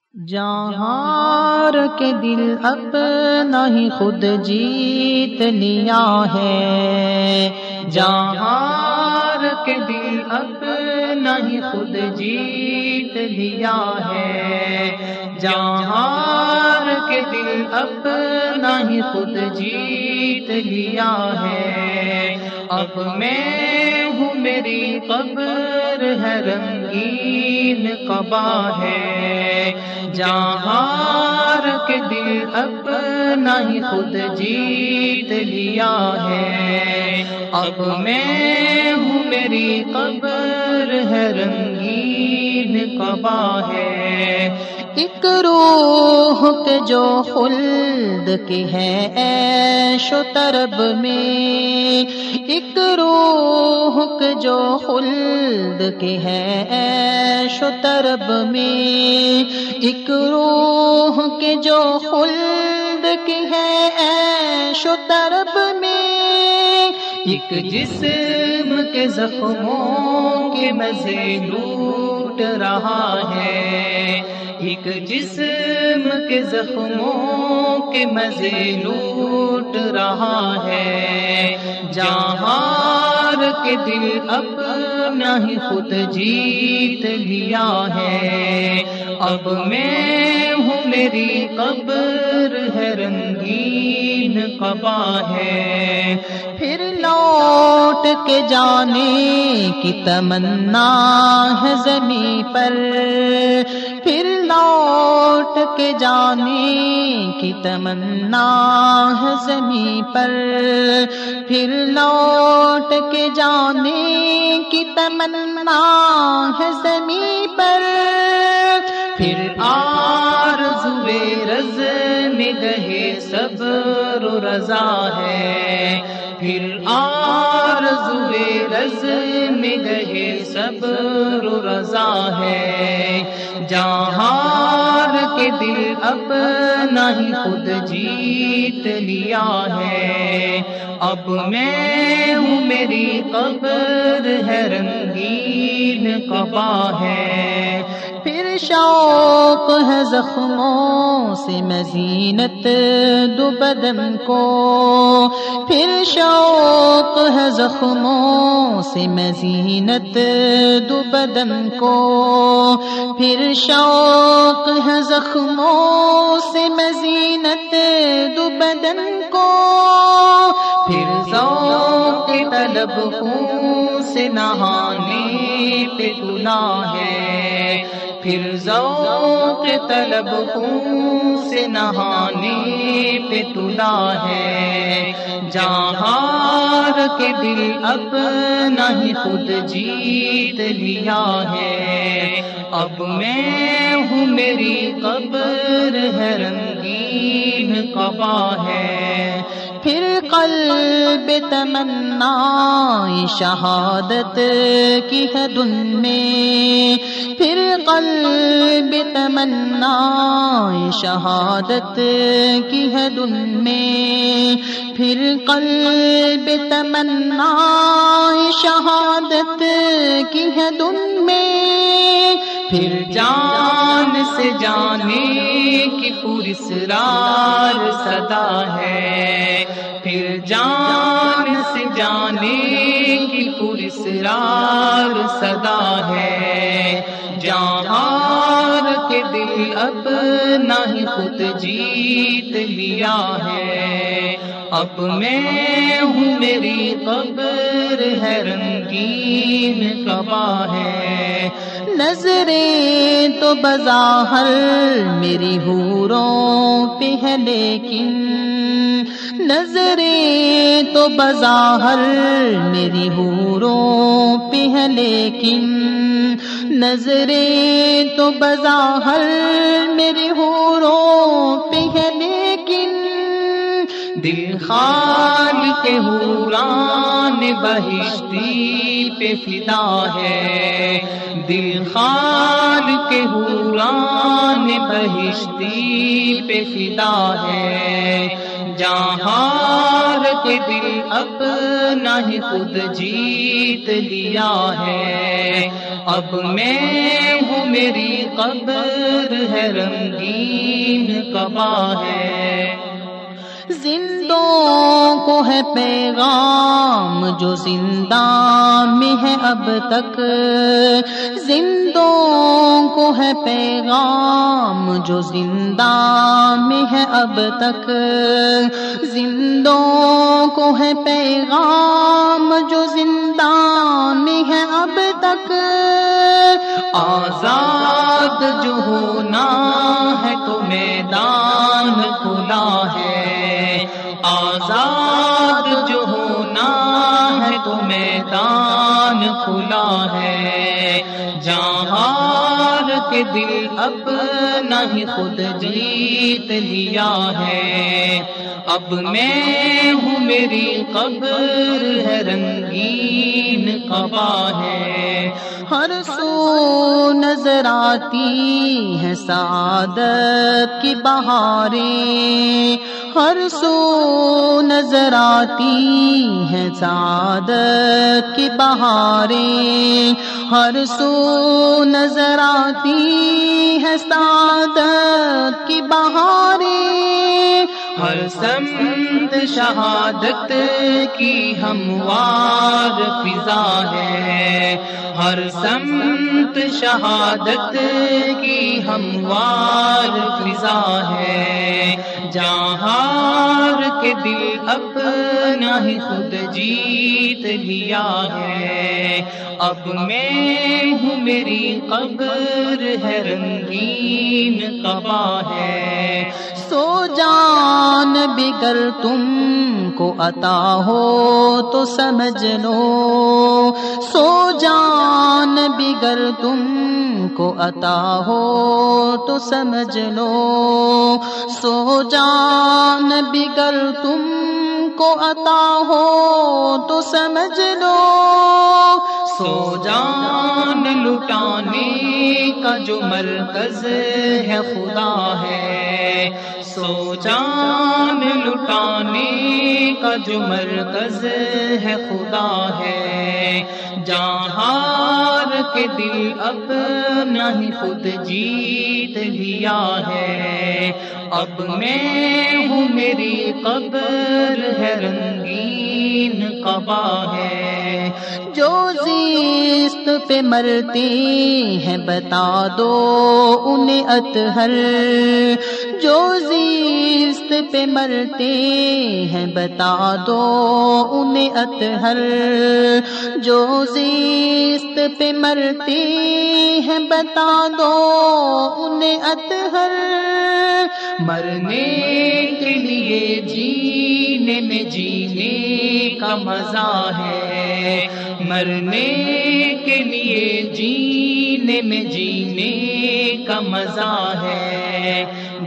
جہار کے دل اپنا ہی خود جیت لیا ہے، جہار کے دل اپنا ہی خود جیت لیا ہے، جہار کے دل اپنا ہی خود جیت لیا ہے۔ اب میں ہوں میری قبر ہے رنگین قبا ہے، جہار کے دل اپنا ہی خود جیت لیا ہے۔ اب میں ہوں میری قبر ہے رنگین قبا ہے۔ ایک روح کے جو خلد کے ہے عیش و طرب میں، ایک روح کے جو خلد کے ہے عیش و طرب میں، ایک روح کے جو خلد کے ہے عیش و طرب میں، ایک جسم کے زخموں کے مزے لوٹ رہا ہے، ایک جسم کے زخموں کے مزے لوٹ رہا ہے۔ جہار کے دل اپنا ہی خود جیت لیا ہے۔ اب میں ہوں میری قبر ہے رنگین قبا ہے۔ پھر لوٹ کے جانے کی تمنا ہے زمیں پر، پھر لوٹ کے جانے کی تمنا ہے زمیں پر، پھر لوٹ کے جانے کی تمنا ہے زمیں پر، پھر آرزوئے رزم گہے صبر و رضا ہے، پھر آرزوئے رزم گہے صبر و رضا ہے۔ جہار کے دل اپنا ہی خود جیت لیا ہے۔ اب میں ہوں میری قبر ہے رنگین قبا ہے۔ پھر شوق ہے زخموں سے میں زینت دو بدن کو، پھر شوق ہے زخموں سے میں زینت دو بدن کو، پھر شوق ہے زخموں سے میں زینت دو بدن کو، پھر ذوق طلب خون سے نہانے پہ تلا ہے، پھر ذوق طلب خون سے نہانے پہ تلا ہے۔ جہار کے دل اپنا ہی خود جیت لیا ہے۔ اب میں ہوں میری قبر ہے رنگین قبا ہے۔ پھر قلب تمنا شہادت کی ہے دن میں، پھر قلب تمنا شہادت کی ہے دن میں، پھر قلب تمنا شہادت کی ہے دن میں، پھر جان سے جانے کی پراسرار صدا ہے، پھر جان سے جانے کی پراسرار صدا ہے۔ جہار کے دل اپنا ہی خود جیت لیا ہے۔ اب میں ہوں میری قبر ہے رنگین قبا ہے۔ نظریں تو بظاہر میری حوروں پہ ہے لیکن، نظریں تو بظاہر میری حوروں پہ ہے لیکن، نظریں تو بظاہر میری حوروں پہ ہے لیکن، دل خالق حوران بہشتی پہ فدا ہے، دل خالق حوران بہشتی پہ فدا ہے۔ جہار کے دل اپنا ہی خود جیت لیا ہے۔ اب میں ہوں میری قبر ہے رنگین کعبہ ہے، زندوں کو ہے پیغام جو زندہ میں ہے اب تک، زندوں کو ہے پیغام جو زندہ میں ہے اب تک، زندوں کو ہے پیغام جو زندہ میں ہے اب تک، آزاد جو ہونا ہے تو میدان کھلا ہے، آزاد جو ہونا ہے تو میدان کھلا ہے، جہار کے دل اپنا ہی خود جیت لیا ہے، اب میں ہوں میری قبر ہے رنگین قبا ہے، ہر سو نظر آتی ہے سعادت کی بہاریں، ہر سو نظر آتی ہے سعادت کی بہاریں، ہر سو نظر آتی ہے سعادت کی بہاریں، ہر سمت شہادت کی ہموار فضا ہے، ہر سمت شہادت کی ہموار فضا ہے، جہار کے دل اپنا ہی خود جیت لیا ہے، اب میں ہوں میری قبر ہے رنگین قبا ہے، سو جان بگر تم کو عطا ہو تو سمجھ لو، سو جان بگر تم کو عطا ہو تو سمجھ لو، سو جان بگر تم کو عطا ہو تو سمجھ لو، سو جان لٹانے کا جو مرکز ہے خدا ہے، سو جان لٹانے کا جو مرکز ہے خدا ہے، جہار کے دل اپنا ہی خود جیت لیا ہے، اب میں ہوں میری قبر ہے رنگین قبا ہے، جو زیست پہ مرتے ہیں بتا دو انہیں اطہر، جو زیست پہ مرتے ہیں بتا دو انہیں اطہر، جو زیست پہ مرتے ہیں بتا دو انہیں اطہر، مرنے کے لیے جینے میں جینے کا مزہ ہے، مرنے کے لیے جینے میں جینے کا مزہ ہے،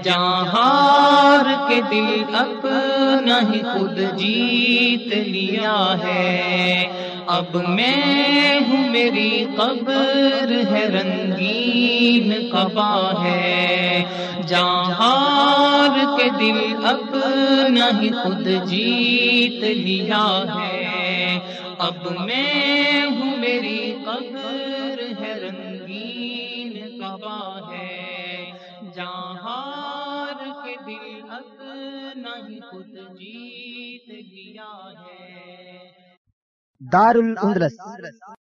جہار کے دل اپنا ہی خود جیت لیا ہے، اب میں ہوں میری قبر ہے رنگین قبا ہے، جہار کے دل اپنا ہی خود جیت لیا ہے، اب میں ہوں میری قبر ہے رنگین قبا ہے، جہار کے دل اپنا ہی خود جیت لیا ہے۔ دار الاندلس